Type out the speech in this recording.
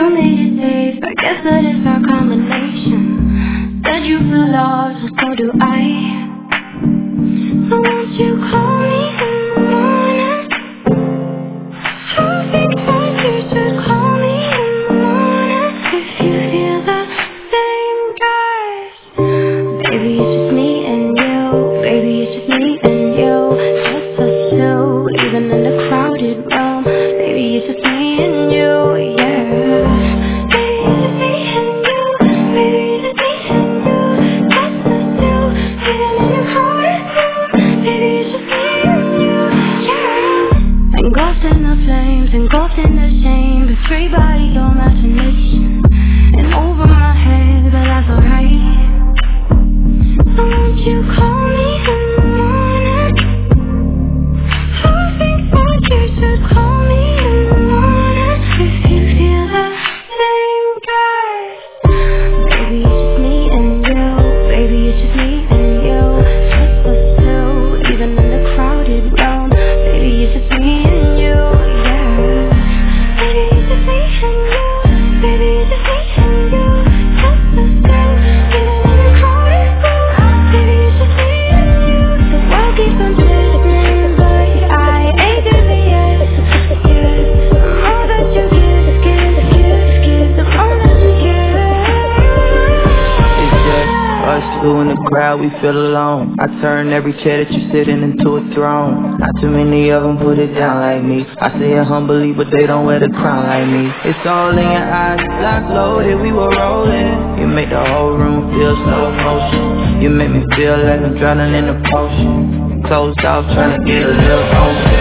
you made it safe. I guess that it's our combination. Said you feel lost, and so do I. So won't you call me in the morning? I think that you should call me in the morning. If you feel the same, guys. Baby, it's just me and you. Baby, it's just me and you. Just us two, even in the crowded room. Baby, it's just me and you, yeah. Baby, it's just me and you. Baby, it's just me and you. Just us two, even in the crowded room. Baby, it's just me and you, yeah. Engulfed in the flames, engulfed in the shame. Betrayed by your imagination. And over my head, but that's alright. So won't you call me in the morning? I think that you should call me in the morning. If you feel the same, guys. Baby, it's just me and you. Baby, it's just me and you. Just us two, even in the crowded room. Baby, it's just me and you, yeah. Baby, it's just me and you. Baby, it's just me and you. Just us two, even in the crowded room. Baby, it's just me and you. The world keeps on turning, but I ain't devious. Yeah, the more that you give, the more that you It's just us two in the crowd, we feel alone. I turn every chair that you sitting into a throne. Not too many of them put it down like me. I say it humbly, but they don't wear the crown like me. It's all in your eyes, lock loaded, we were rolling. You make the whole room feel slow motion. You make me feel like I'm drowning in a potion. Closed off, trying to get a little open.